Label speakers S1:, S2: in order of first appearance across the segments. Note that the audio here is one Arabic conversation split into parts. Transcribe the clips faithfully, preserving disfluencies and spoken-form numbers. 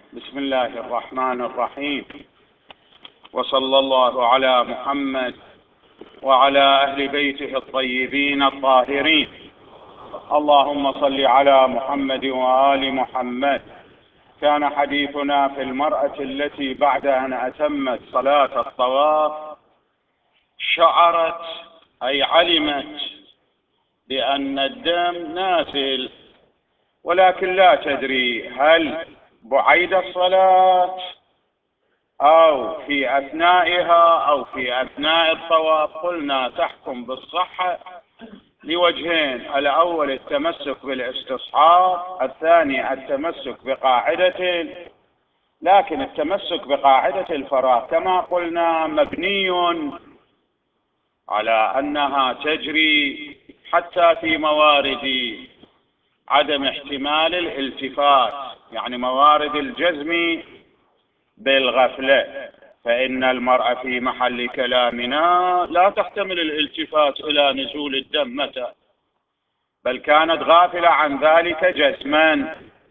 S1: بسم الله الرحمن الرحيم، وصلى الله على محمد وعلى أهل بيته الطيبين الطاهرين. اللهم صل على محمد وآل محمد. كان حديثنا في المرأة التي بعد أن أتمت صلاة الطواف شعرت أي علمت بأن الدم نازل، ولكن لا تدري هل بعيد الصلاة أو في أثنائها أو في أثناء الطواف. قلنا تحكم بالصحة لوجهين: الأول التمسك بالاستصحاب، الثاني التمسك بقاعدة، لكن التمسك بقاعدة الفراغ كما قلنا مبني على أنها تجري حتى في موارد عدم احتمال الالتفات، يعني موارد الجزم بالغفلة. فإن المرأة في محل كلامنا لا تحتمل الالتفات إلى نزول الدم متى، بل كانت غافلة عن ذلك جزما.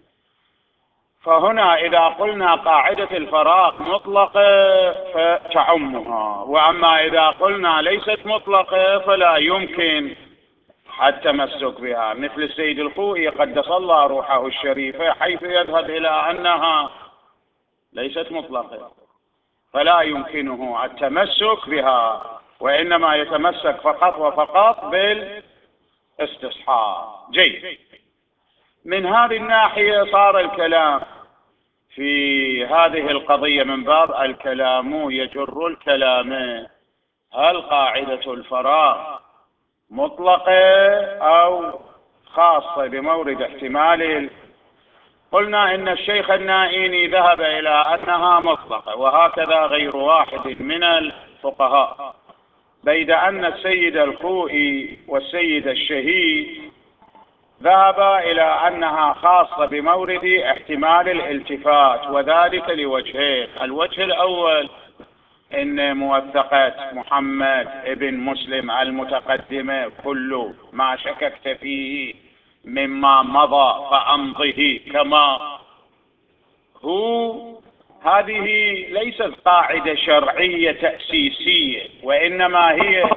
S1: فهنا إذا قلنا قاعدة الفراغ مطلقة فتعمها، وأما إذا قلنا ليست مطلقة فلا يمكن التمسك بها، مثل السيد الخوئي قدس الله روحه الشريفة حيث يذهب إلى أنها ليست مطلقة، فلا يمكنه التمسك بها، وإنما يتمسك فقط وفقط بالاستصحاب. جيد. من هذه الناحية صار الكلام في هذه القضية من باب الكلام يجر الكلام: هل قاعدة الفراغ مطلقة أو خاصة بمورد احتمال؟ قلنا إن الشيخ النائيني ذهب إلى أنها مطلقة، وهكذا غير واحد من الفقهاء، بيد أن السيد الخوئي والسيد الشهيد ذهب إلى أنها خاصة بمورد احتمال الالتفات، وذلك لوجهين: الوجه الأول إن موثقة محمد ابن مسلم المتقدمة كل ما شككت فيه مما مضى فأمضه كما هو، هذه ليست قاعدة شرعية تأسيسية، وإنما هي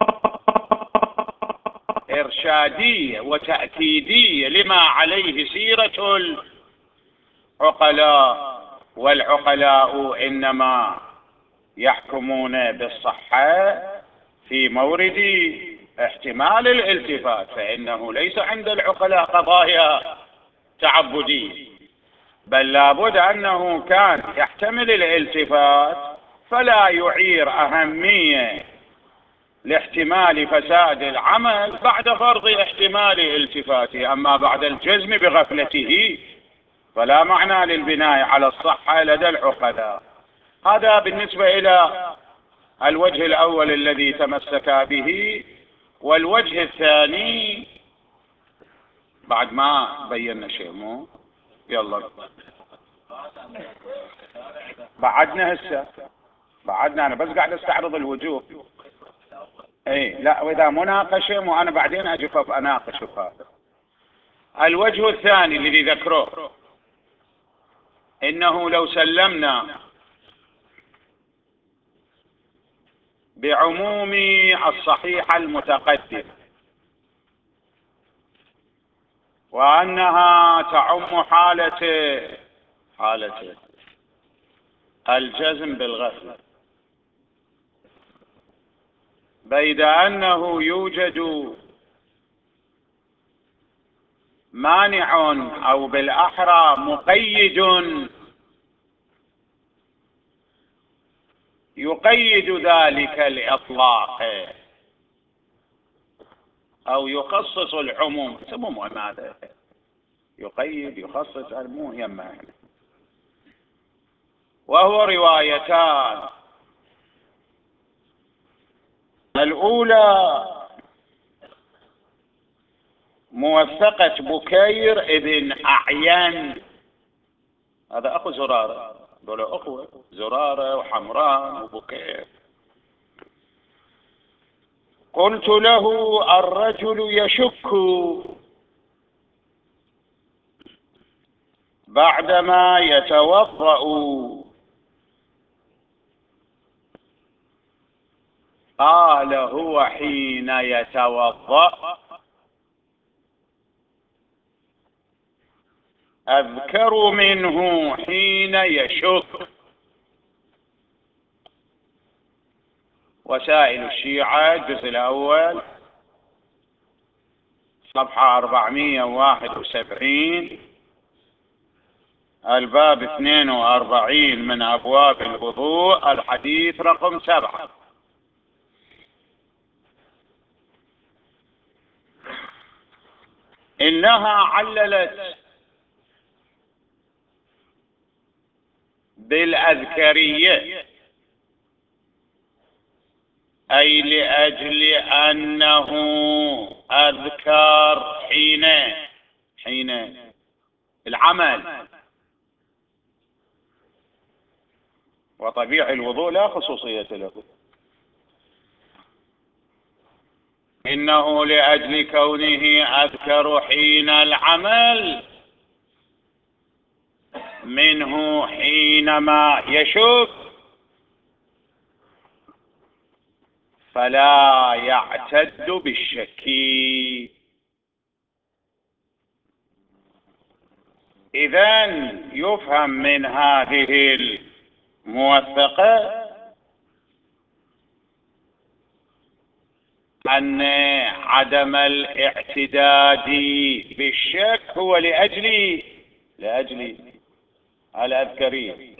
S1: إرشادية وتأكيدية لما عليه سيرة العقلاء، والعقلاء إنما يحكمون بالصحة في مورد احتمال الالتفات، فإنه ليس عند العقلاء قضايا تعبدية، بل لابد أنه كان يحتمل الالتفات فلا يعير أهمية لاحتمال فساد العمل بعد فرض احتمال التفاته. أما بعد الجزم بغفلته فلا معنى للبناء على الصحة لدى العقلاء. هذا بالنسبة إلى الوجه الأول الذي تمسك به. والوجه الثاني بعد ما بينا شيء، مو يلا بعدنا هسه بعدنا، أنا بس قاعد استعرض الوجوه. اي لا، واذا مناقشه مو انا بعدين اجي اناقش هذا. الوجه الثاني الذي ذكروه انه لو سلمنا بعموم الصحيح المتقدم وانها تعم حالة حالة الجزم بالغفلة، بيد أنه يوجد مانع أو بالأحرى مقيد يقيد ذلك الإطلاق أو يخصص العموم. سموم ماذا يقيد يخصص المو يما، وهو روايتان: الأولى موثقة بكير ابن أعين، هذا أخو زرارة، دولة أخوة زرارة وحمران وبكير. قلت له: الرجل يشك بعدما يتوضأ. قال هو حين يتوضأ أذكر منه حين يشك. وسائل الشيعة الجزء الأول صفحة أربعمائة وواحد وسبعين، الباب اثنين وأربعين من أبواب الوضوء، الحديث رقم سبعة. إنها عللت بالأذكرية، أي لأجل أنه أذكر حين حين العمل، وطبيعي الوضوء لا خصوصية له. إنه لأجل كونه أذكر حين العمل منه حينما يشك، فلا يعتد بالشك. إذن يفهم من هذه الموثقة أن عدم الاعتداد بالشك هو لأجل لأجل الأذكرية.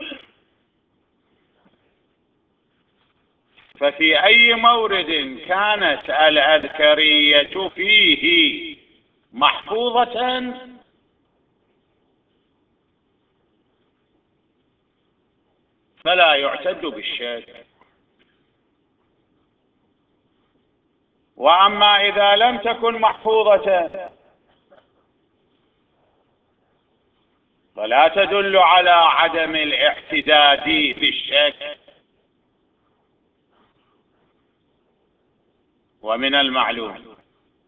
S1: ففي أي مورد كانت الأذكرية فيه محفوظة فلا يعتد بالشك. وأما إذا لم تكن محفوظة فلا تدل على عدم الاعتداد بالشك. ومن المعلوم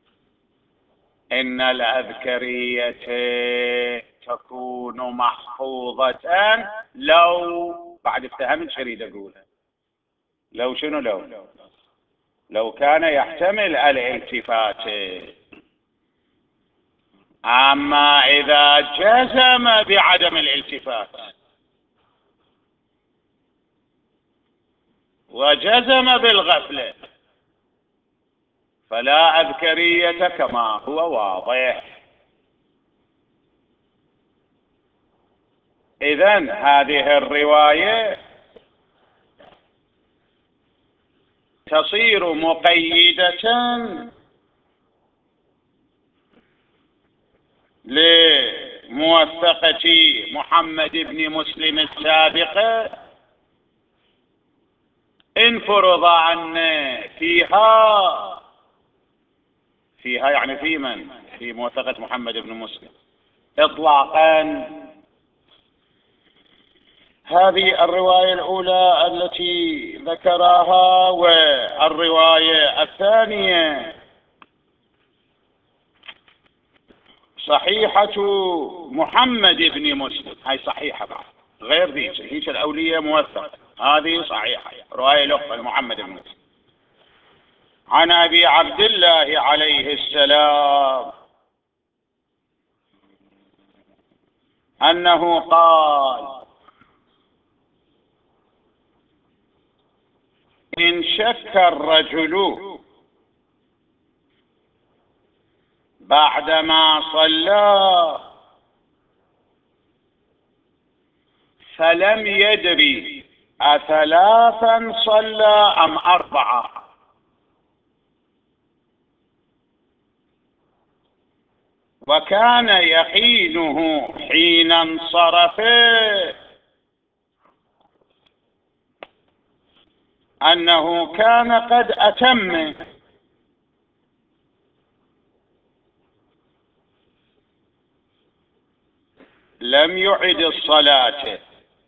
S1: إن الأذكرية تكون محفوظة لو بعد افتهمت شريد أقول لو شنو لو لو كان يحتمل الالتفات. أما إذا جزم بعدم الالتفات وجزم بالغفلة فلا أذكرية كما هو واضح. إذن هذه الرواية تصير مقيدة لموثقة محمد بن مسلم السابقة إن فرض أن فيها فيها يعني في من في موثقة محمد بن مسلم إطلاقا هذه الرواية الأولى التي ذكرها، والرواية الثانية صحيحة محمد بن مسلم، هاي صحيحة بعد غير ذيك هيك الأولية موثقة، هذه صحيحة رواية لقب محمد بن مسلم عن أبي عبد الله عليه السلام أنه قال: إن شك الرجل بعدما صلى فلم يدري أثلاثا صلى أم أربعة، وكان يقينه حين انصرف أنه كان قد أتم، لم يعد الصلاة،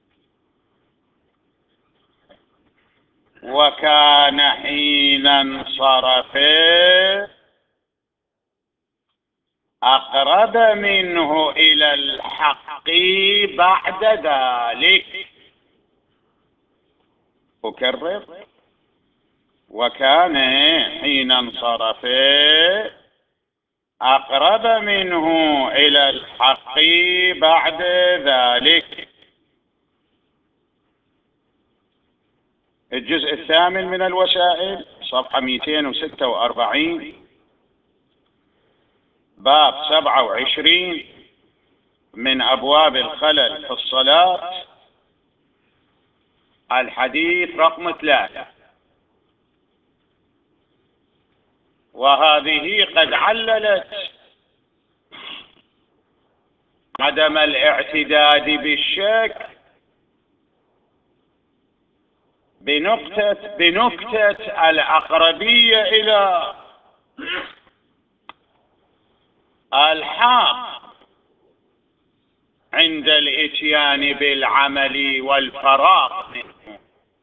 S1: وكان حين انصرف أقرب منه إلى الحق بعد ذلك. أكرر: وكان حين انصرف أقرب منه إلى الحق بعد ذلك. الجزء الثامن من الوسائل، صفحة مئتين وستة وأربعين، باب سبعة وعشرين من أبواب الخلل في الصلاة، الحديث رقم ثلاثة. وهذه قد عللت عدم الاعتداد بالشك بنقطة بنكتة الأقربية إلى الحق عند الإتيان بالعمل والفراغ منه.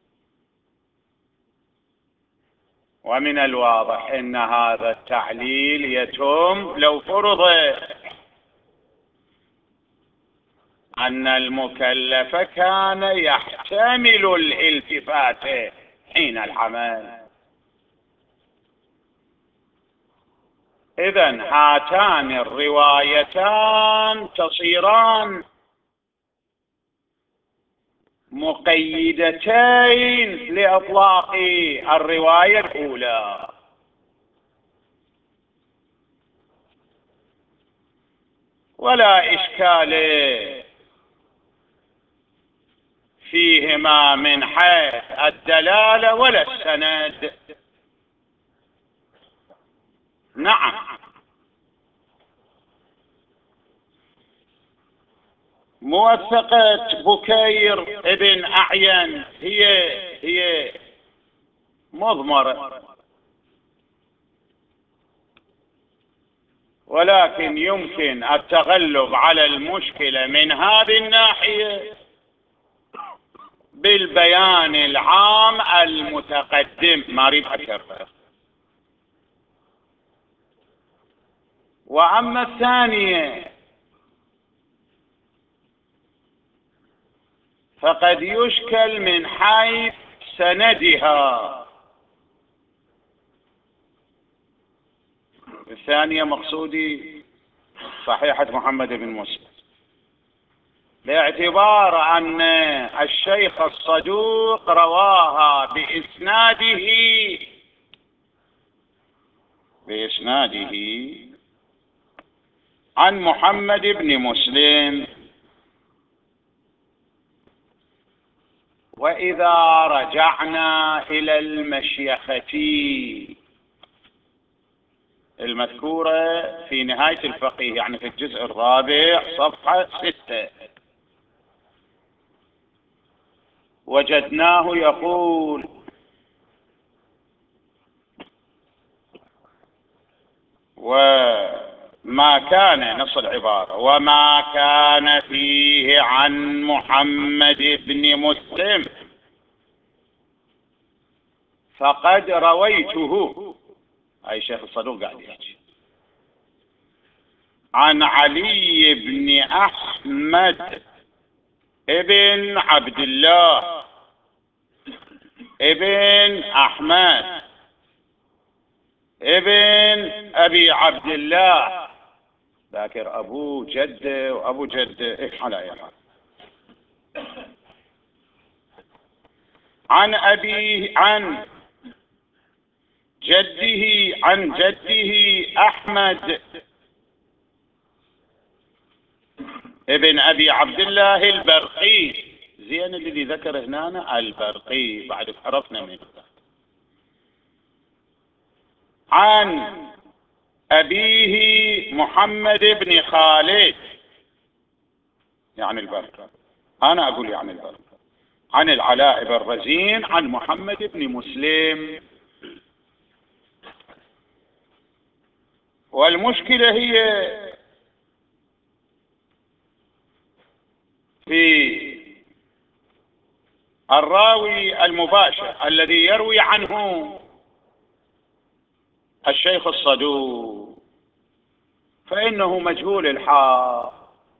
S1: ومن الواضح أن هذا التعليل يتم لو فرض أن المكلف كان يحتمل الالتفات حين العمل. إذن هاتان الروايتان تصيران مقيدتين لإطلاق الرواية الأولى. ولا إشكال فيهما من حيث الدلالة ولا السند. نعم، موثقة بكير ابن أعين هي هي مضمرة، ولكن يمكن التغلب على المشكلة من هذه الناحية بالبيان العام المتقدم، ما أريد أكرر. وأما الثانية فقد يشكل من حيث سندها. الثانية مقصودي صحيحة محمد بن مسلم، باعتبار أن الشيخ الصدوق رواها بإسناده بإسناده عن محمد بن مسلم. وإذا رجعنا إلى المشيخة المذكورة في نهاية الفقيه، يعني في الجزء الرابع صفحة ستة، وجدناه يقول: وما كان، نص العبارة: وما كان فيه عن محمد بن مسلم فقد رويته، أي شيخ الصدوق قاعد يحكي، عن علي بن أحمد ابن عبد الله ابن أحمد ابن أبي عبد الله، ذاكر أبو جده وأبو جده إيه على يعني. عن أبيه عن جده عن جده أحمد ابن أبي عبد الله البرقي. زين الذي ذكر هنا البرقي، بعد عرفنا منه. عن أبيه محمد بن خالد، يعني البرقي، أنا أقول يعني البرقي، عن العلاء بن رزين عن محمد بن مسلم. والمشكلة هي في الراوي المباشر الذي يروي عنه الشيخ الصدوق. فإنه مجهول الحال،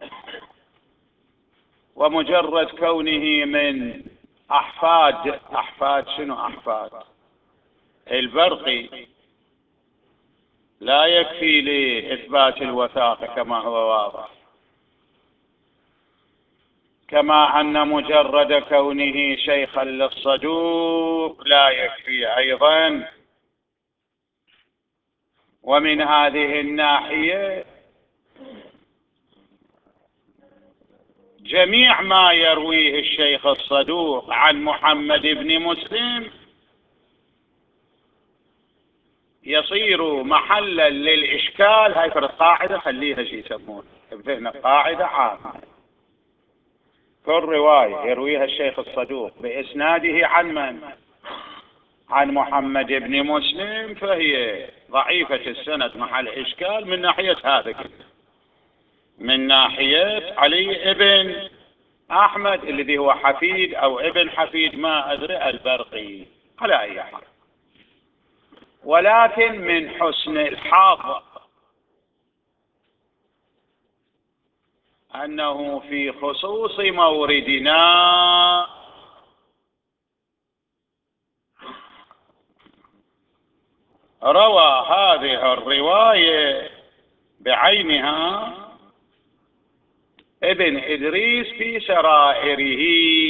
S1: ومجرد كونه من أحفاد أحفاد شنو أحفاد البرقي لا يكفي لإثبات الوثاقة كما هو واضح، كما أن مجرد كونه شيخا للصدوق لا يكفي أيضا. ومن هذه الناحية جميع ما يرويه الشيخ الصدوق عن محمد بن مسلم يصير محلا للإشكال. هاي فرد قاعدة خليها شي يسمون بذهنك قاعدة عامة: كل رواية يرويها الشيخ الصدوق بإسناده عن من؟ عن محمد بن مسلم، فهي ضعيفة السند محل إشكال من ناحية هذا كله، من ناحية علي ابن أحمد الذي هو حفيد أو ابن حفيد ما أدري البرقي على أي حال. ولكن من حسن الحظ أنه في خصوص موردنا روى هذه الرواية بعينها ابن إدريس في سرائره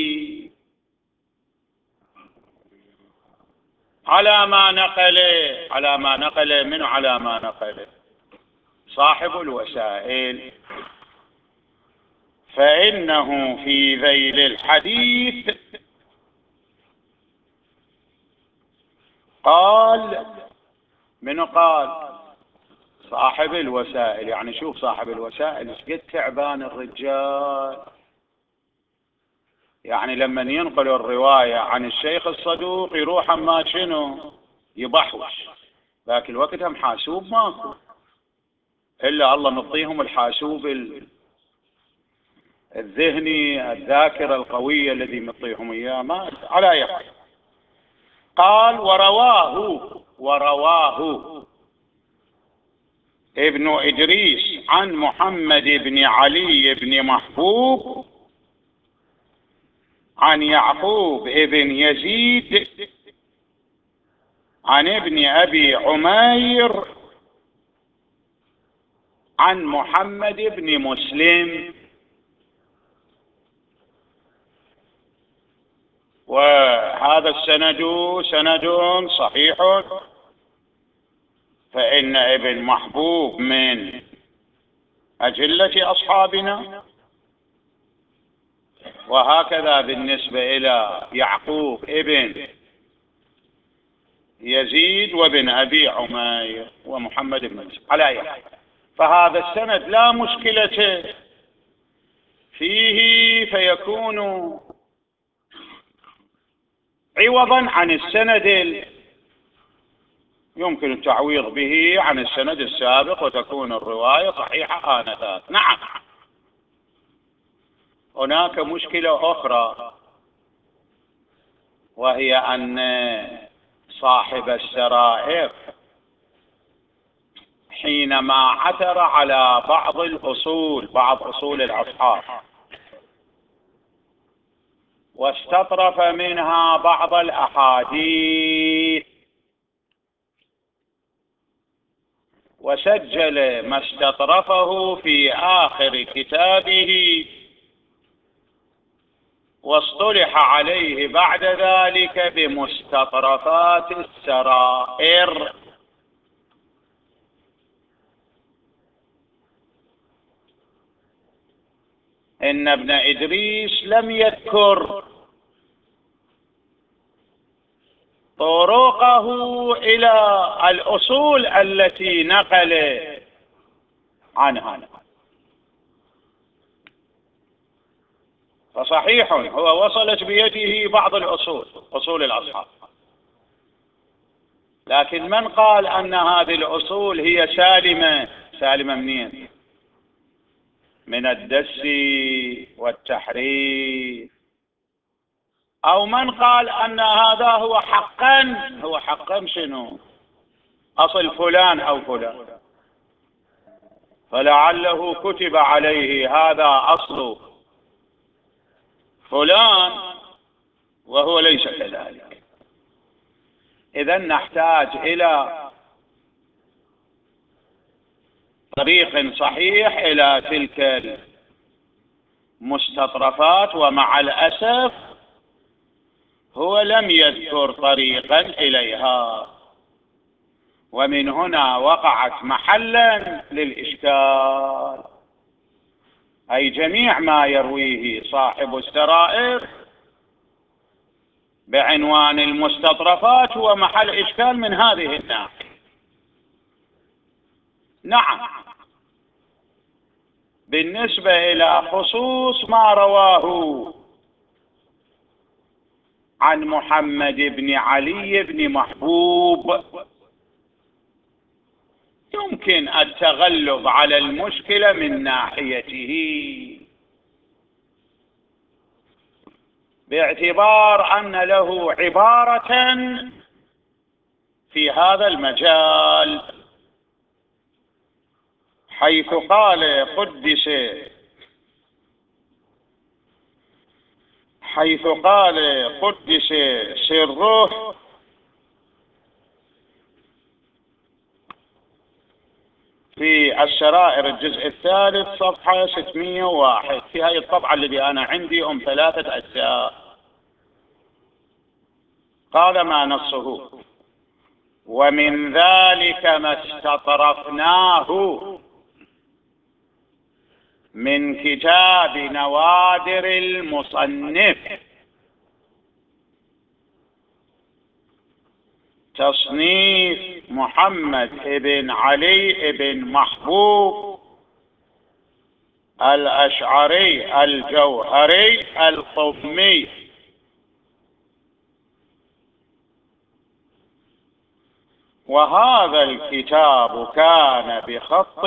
S1: على ما نقل على ما نقل منه على ما نقل صاحب الوسائل، فإنه في ذيل الحديث قال من قال صاحب الوسائل. يعني شوف صاحب الوسائل قد تعبان الرجال، يعني لما ينقل الرواية عن الشيخ الصدوق يروح ما شنو يبحوش، ذاك الوقت هم حاسوب ماكو إلا الله مطيهم الحاسوب الذهني الذاكرة القوية الذي مطيهم إياه ما على يقين. قال ورواه ورواه ابن إدريس عن محمد بن علي بن محبوب عن يعقوب ابن يزيد عن ابن أبي عمير عن محمد بن مسلم. وهذا السند سند صحيح، فإن ابن محبوب من أجلة أصحابنا، وهكذا بالنسبة إلى يعقوب ابن يزيد وابن أبي عمير ومحمد بن مسلم على أي حال. فهذا السند لا مشكلة فيه، فيكون عوضا عن السند يمكن التعويض به عن السند السابق وتكون الرواية صحيحة آنذاك. نعم، هناك مشكلة أخرى، وهي أن صاحب السرائر حينما عثر على بعض الأصول بعض أصول الأصحاب واستطرف منها بعض الأحاديث وسجل ما استطرفه في آخر كتابه، واصطلح عليه بعد ذلك بمستطرفات السرائر. إن ابن إدريس لم يذكر طرقه إلى الأصول التي نقل عنها، فصحيح هو وصلت بيده بعض الأصول أصول الأصحاب، لكن من قال أن هذه الأصول هي سالمة؟ سالمة منين؟ من الدس والتحريف. أو من قال أن هذا هو حقا هو حقا شنو أصل فلان أو فلان. فلعله كتب عليه هذا أصل فلان وهو ليس كذلك. إذن نحتاج إلى طريق صحيح إلى تلك المستطرفات، ومع الأسف هو لم يذكر طريقا إليها، ومن هنا وقعت محلا للإشكال. أي جميع ما يرويه صاحب السرائر بعنوان المستطرفات هو محل إشكال من هذه الناحية. نعم، بالنسبة إلى خصوص ما رواه عن محمد بن علي بن محبوب يمكن التغلب على المشكلة من ناحيته، باعتبار أن له عبارة في هذا المجال، حيث قال قدس حيث قال قدس سره في السرائر الجزء الثالث صفحة ستمائة وواحد في هذه الطبعة التي أنا عندي أم ثلاثة أجزاء. قال ما نصه: ومن ذلك ما استطرفناه من كتاب نوادر المصنف تصنيف محمد بن علي بن محبوب الأشعري الجوهري القمي، وهذا الكتاب كان بخط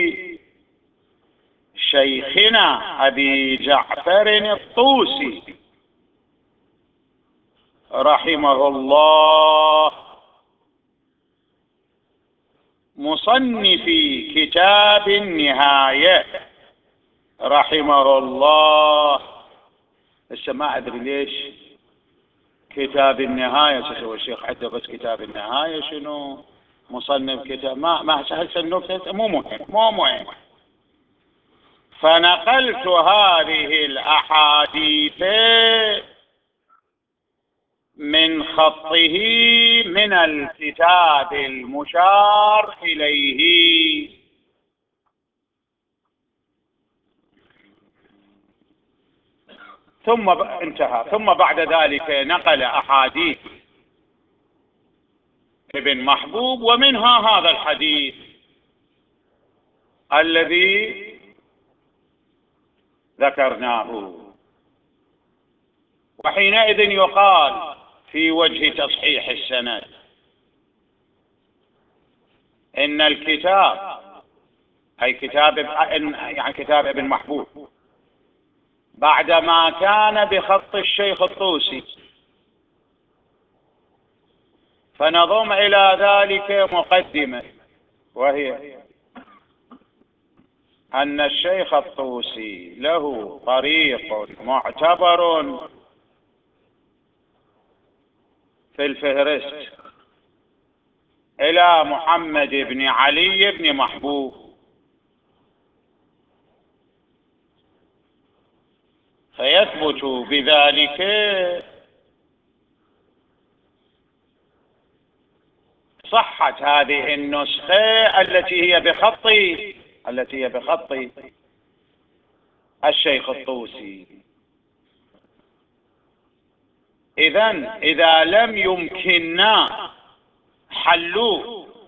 S1: شيخنا أبي جعفر الطوسي رحمه الله، مصنف كتاب النهاية رحمه الله. بس ما أدري ليش كتاب النهاية سوى الشيخ عده بس كتاب النهاية شنو مصنف كتاب ما ما سهلت النكتة، مو مهم مو مهم. فنقلت هذه الأحاديث من خطه من الكتاب المشار إليه. ثم انتهى. ثم بعد ذلك نقل أحاديث ابن محبوب، ومنها هذا الحديث الذي ذكرناه. وحينئذ يقال في وجه تصحيح السند إن الكتاب أي كتاب يعني كتاب ابن محبوب بعدما كان بخط الشيخ الطوسي، فنضم إلى ذلك مقدمة، وهي أن الشيخ الطوسي له طريق معتبر في الفهرست إلى محمد بن علي بن محبوب، فيثبت بذلك صحة هذه النسخة التي هي بخط التي هي بخط الشيخ الطوسي. إذن إذا لم يمكننا حل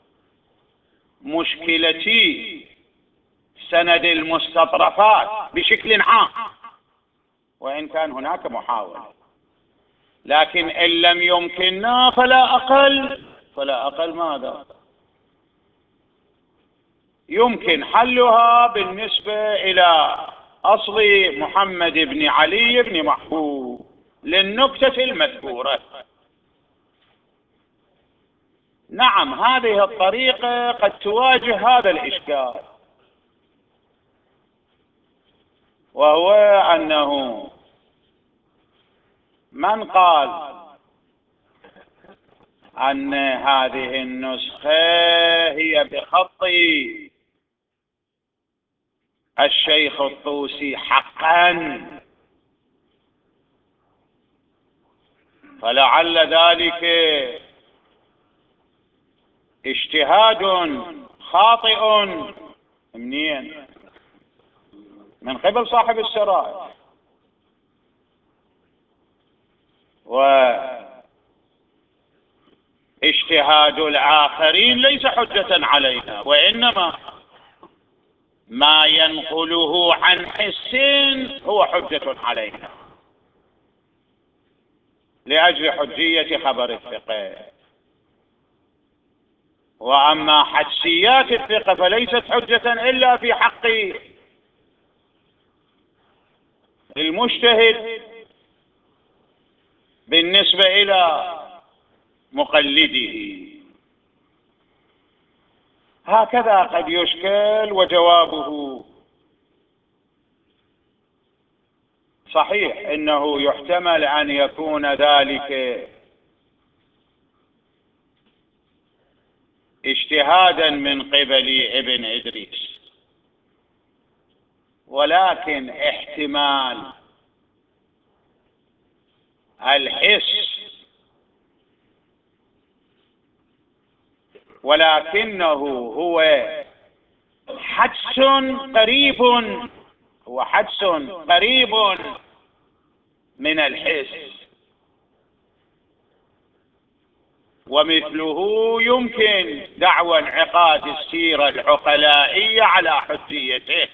S1: مشكلة سند المستطرفات بشكل عام، وإن كان هناك محاولة، لكن إن لم يمكننا فلا أقل فلا أقل ماذا يمكن حلها بالنسبة إلى أصل محمد بن علي بن محبوب للنكتة المذكورة. نعم، هذه الطريقة قد تواجه هذا الإشكال، وهو أنه من قال أن هذه النسخة هي بخط الشيخ الطوسي حقا فلعل ذلك اجتهاد خاطئ منين؟ من قبل صاحب السرائر، واجتهاد الآخرين ليس حجة علينا، وإنما ما ينقله عن حس هو حجة علينا لأجل حجية خبر الثقة. وأما حدسيات الثقة فليست حجة إلا في حق المجتهد بالنسبة إلى مقلده. هكذا قد يشكل، وجوابه صحيح إنه يحتمل أن يكون ذلك اجتهادا من قبل ابن إدريس، ولكن احتمال الحس ولكنه هو حدس قريب هو حدس قريب من الحس، ومثله يمكن دعوى انعقاد السيرة العقلائية على حجيته،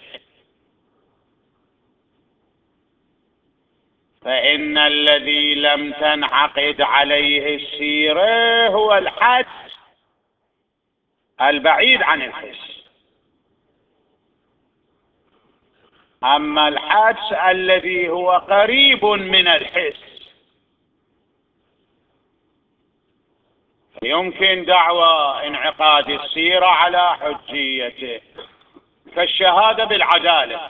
S1: فإن الذي لم تنعقد عليه السيرة هو الحدس البعيد عن الحس. أما الحدس الذي هو قريب من الحس يمكن دعوى انعقاد السيرة على حجيته، كالشهادة بالعدالة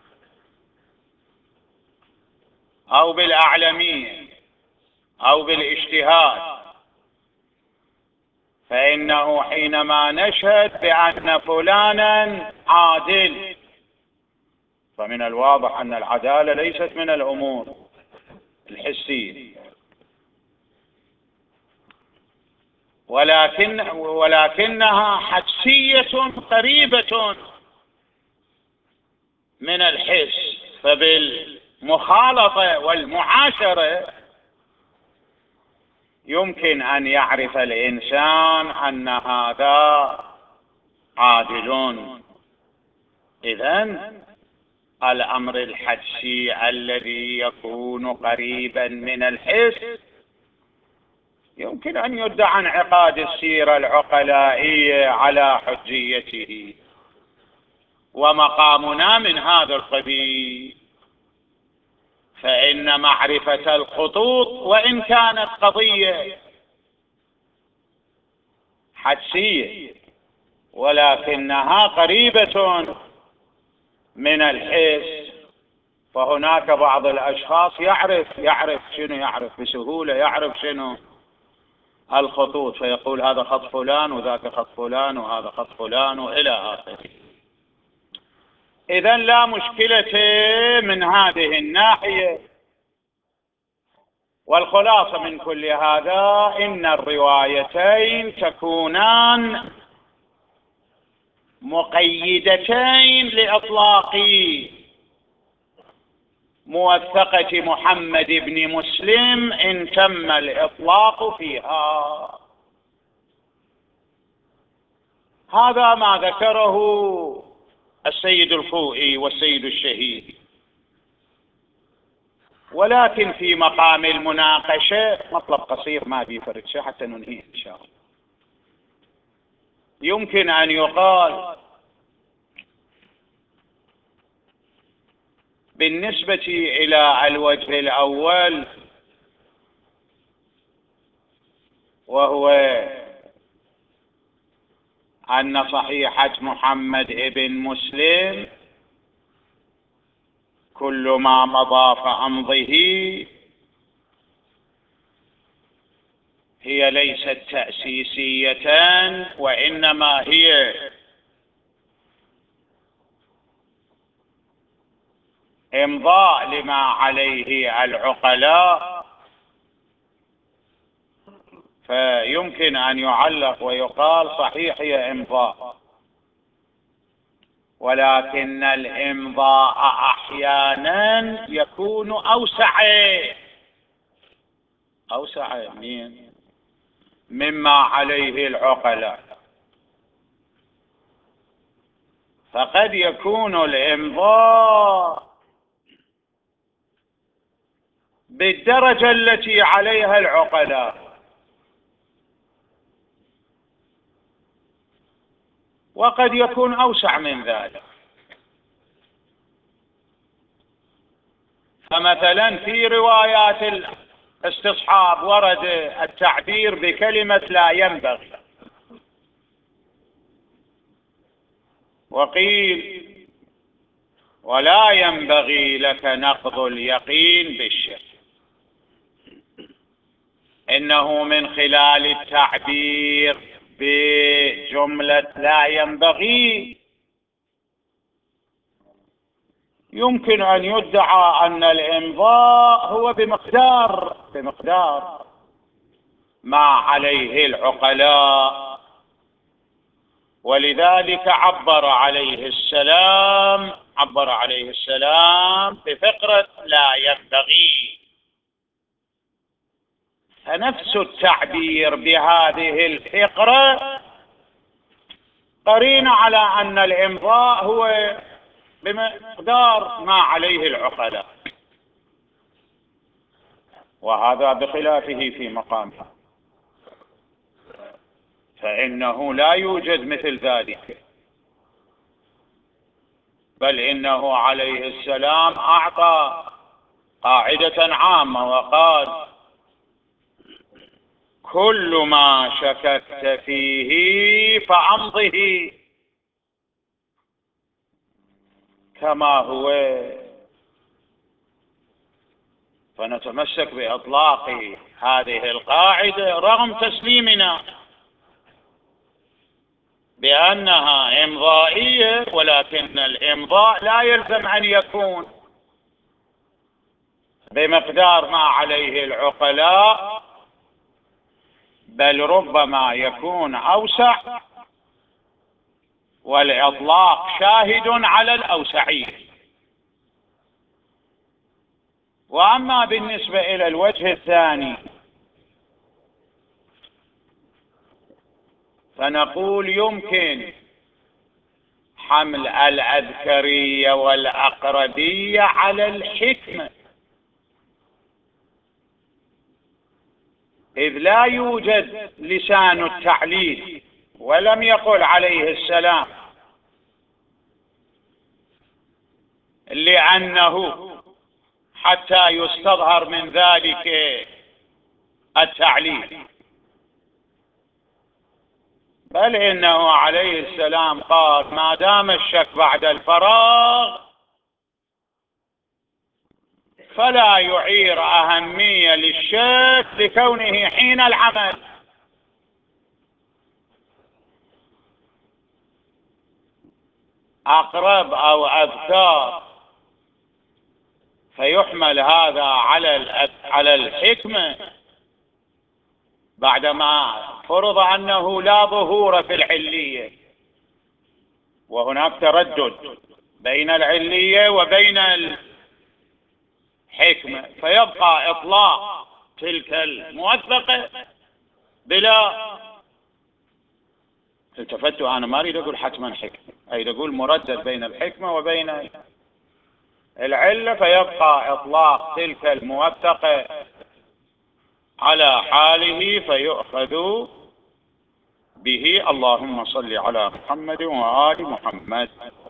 S1: أو بالأعلمية أو بالاجتهاد، فإنه حينما نشهد بأن فلانا عادل فمن الواضح أن العدالة ليست من الأمور الحسية، ولكن ولكنها حدسية قريبة من الحس، فبالمخالطة والمعاشرة يمكن أن يعرف الإنسان أن هذا عادل. إذن الأمر الحدسي الذي يكون قريبا من الحس يمكن أن يدعى انعقاد السيرة العقلائية على حجيته، ومقامنا من هذا القبيل، فإن معرفة الخطوط وإن كانت قضية حدسية ولكنها قريبة من الحس، فهناك بعض الأشخاص يعرف يعرف شنو يعرف بسهولة، يعرف شنو الخطوط، فيقول هذا خط فلان وذاك خط فلان وهذا خط فلان وإلى آخره. إذن لا مشكلة من هذه الناحية. والخلاصة من كل هذا إن الروايتين تكونان مقيدتين لإطلاق موثقة محمد بن مسلم إن تم الإطلاق فيها. هذا ما ذكره السيد الخوئي والسيد الشهيد، ولكن في مقام المناقشة مطلب قصير ما بيفرد شيء حتى ننهي إن شاء الله. يمكن أن يقال بالنسبة إلى الوجه الأول، وهو أن صحيحة محمد بن مسلم كل ما مضى فأمضه هي ليست تأسيسية، وإنما هي إمضاء لما عليه العقلاء، فيمكن أن يعلق ويقال صحيح هي إمضاء، ولكن الإمضاء أحيانا يكون أوسع أوسع من مما عليه العقلاء. فقد يكون الإمضاء بالدرجة التي عليها العقلاء، وقد يكون أوسع من ذلك. فمثلا في روايات الاستصحاب ورد التعبير بكلمة لا ينبغي، وقيل ولا ينبغي لك نقض اليقين بالشك، إنه من خلال التعبير بجملة لا ينبغي يمكن أن يدعى أن الإمضاء هو بمقدار بمقدار ما عليه العقلاء. ولذلك عبر عليه السلام عبر عليه السلام بفقرة لا ينبغي. فنفس التعبير بهذه الفقرة قرين على أن الإمضاء هو بمقدار ما عليه العقلاء، وهذا بخلافه في مقامه، فإنه لا يوجد مثل ذلك، بل إنه عليه السلام أعطى قاعدة عامة وقال: كل ما شككت فيه فأمضه كما هو. فنتمسك بإطلاق هذه القاعدة رغم تسليمنا بأنها إمضائية، ولكن الإمضاء لا يلزم أن يكون بمقدار ما عليه العقلاء، بل ربما يكون أوسع، والإطلاق شاهد على الأوسعية. وأما بالنسبة إلى الوجه الثاني فنقول يمكن حمل الأذكرية والأقربية على الحكمة، إذ لا يوجد لسان التعليل، ولم يقل عليه السلام لأنه حتى يستظهر من ذلك التعليل، بل إنه عليه السلام قال: ما دام الشك بعد الفراغ فلا يعير أهمية للشك لكونه حين العمل. أقرب أو أذكار، فيحمل هذا على على الحكمة بعدما فرض أنه لا ظهور في العلية، وهناك تردد بين العلية وبين الحكمة، فيبقى إطلاق تلك الموثقة بلا. التفتوا، أنا ما أريد أقول حتما حكمة، أريد أقول مردد بين الحكمة وبين العلة، فيبقى إطلاق تلك الموثقة على حاله فيؤخذ به. اللهم صل على محمد وآل محمد.